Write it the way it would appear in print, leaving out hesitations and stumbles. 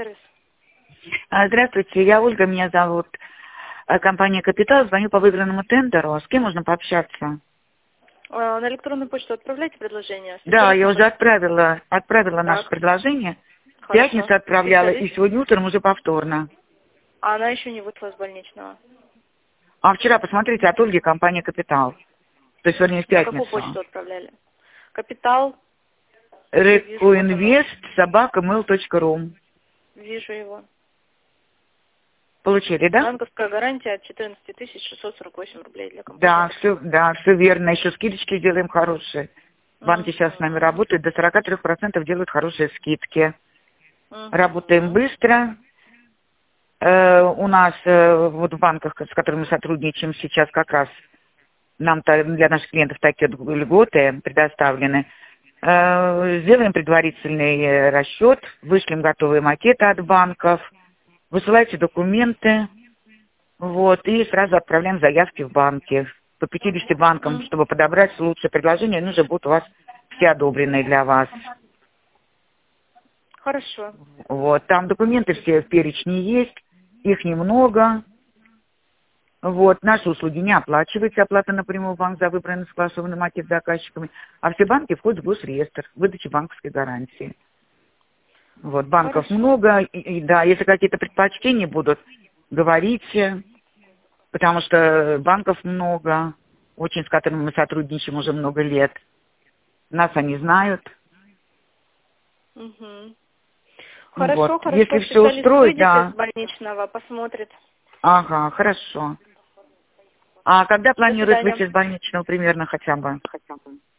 Здравствуйте, я Ольга, меня зовут. Компания «Капитал». Звоню по выигранному тендеру. С кем можно пообщаться? На электронную почту отправляйте предложение? Да, я уже отправила наше Так. предложение. В Хорошо. пятницу отправляла, и Специалист? сегодня утром уже повторно. А она еще не вышла с больничного. А вчера, посмотрите, от Ольги компания «Капитал». То есть, вернее, в На какую пятницу. почту отправляли? Капитал. recuinvest@mail.ru. Вижу его. Получили, да? Банковская гарантия от 14 648 рублей для компании. Да, все верно. Еще скидочки делаем хорошие. Банки сейчас с нами Мгм. работают, до 43% делают хорошие скидки. Мгм. Работаем быстро. У нас вот в банках, с которыми мы сотрудничаем сейчас, как раз нам-то для наших клиентов такие льготы предоставлены. Сделаем предварительный расчет, вышлем готовые макеты от банков, высылайте документы, вот, и сразу отправляем заявки в банки. По 50 банкам, чтобы подобрать лучшее предложение, нужно будут у вас все одобренные для вас. Хорошо. Вот, там документы все в перечне есть, их немного. Вот, наши услуги не оплачиваются, оплата напрямую в банк за выбранный согласованный макет с заказчиками, а все банки входят в госреестр, выдачи банковской гарантии. Вот, банков Хорошо. много, и да, если какие-то предпочтения будут, говорите, потому что банков много, очень с которыми мы сотрудничаем уже много лет. Нас они знают. Угу. Вот, Хорошо, если хорошо. все Специалист устроит, выйдет из да, больничного, посмотрит. ага, хорошо. А когда До планируют свидания. выйти из больничного примерно хотя бы?